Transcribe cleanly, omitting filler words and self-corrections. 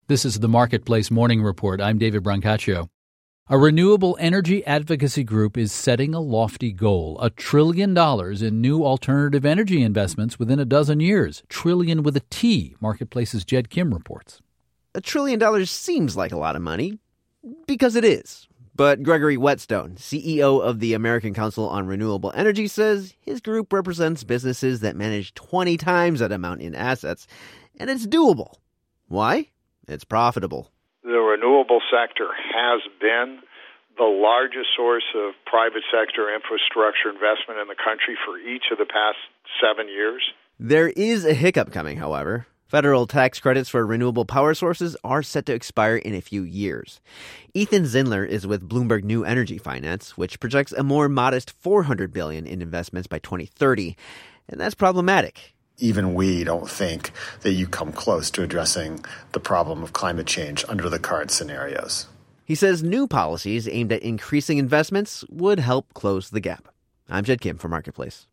This is the Marketplace Morning Report. I'm David Brancaccio. A renewable energy advocacy group is setting a lofty goal, $1 trillion in new alternative energy investments within a dozen years. Trillion with a T, Marketplace's Jed Kim reports. $1 trillion seems like a lot of money, because it is. But Gregory Whetstone, CEO of the American Council on Renewable Energy, says his group represents businesses that manage 20 times that amount in assets, and it's doable. Why? It's profitable. The renewable sector has been the largest source of private sector infrastructure investment in the country for each of the past 7 years. There is a hiccup coming, however. Federal tax credits for renewable power sources are set to expire in a few years. Ethan Zindler is with Bloomberg New Energy Finance, which projects a more modest $400 billion in investments by 2030, and that's problematic. Even we don't think that you come close to addressing the problem of climate change under the current scenarios. He says new policies aimed at increasing investments would help close the gap. I'm Jed Kim for Marketplace.